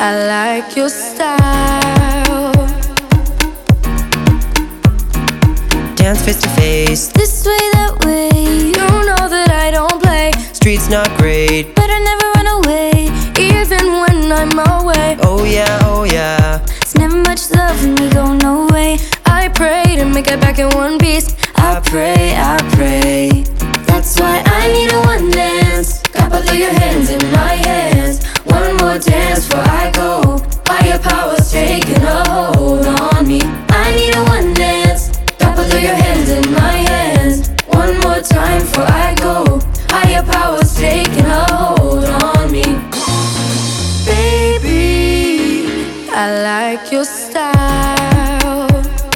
I like your style. Dance face to face, This way, that way. You know that I don't play. streets not great. Better never run away, even when I'm away. Oh yeah, oh yeah. It's never much love when we go no way. I pray to make it back in one piece. I pray, I pray. That's why I need a one dance. Got both of your hands in my hands. One more dance before I go. Higher powers taking a hold on me. I need a one dance. Got both of your hands in my hands. One more time before I go. Higher powers taking a hold on me. Baby, I like your style.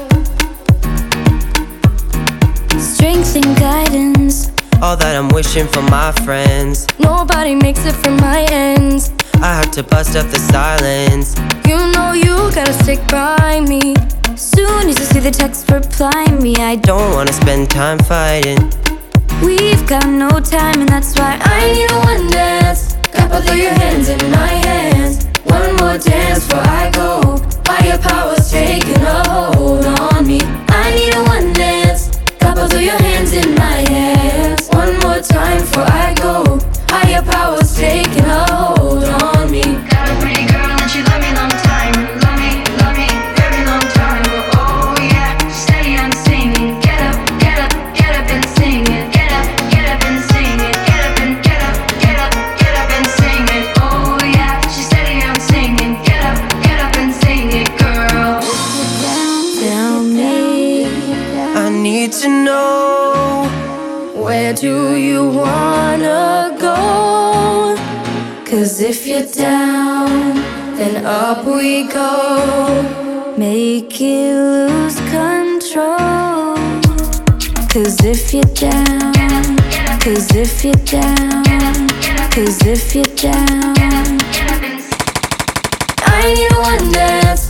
Strength and guidance. All that I'm wishing for my friends. Nobody makes it from my ends. I have to bust up the silence. You know you gotta stick by me. Soon as you see the text, reply me. I Don't wanna spend time fighting. We've got no time, and that's why I need a one dance. Got both of your hands in my hands. One more dance before I go. Higher powers taking a hold on me. I need a one dance. Got both of your hands in my hands. One more time before I go. Higher powers taking a hold on me. Got a pretty girl and she love me long time. Love me, very long time. Oh yeah, steady on singing. Get up and sing it. Get up and sing it. Get up and sing it. Oh yeah, she's steady on singing. Get up and sing it, girl. Tell me, I need to know. where do you wanna go? 'Cause if you're down, then up we go. Make it lose control. 'Cause if you're down, 'cause if you're down, 'cause if you're down, I need a one dance.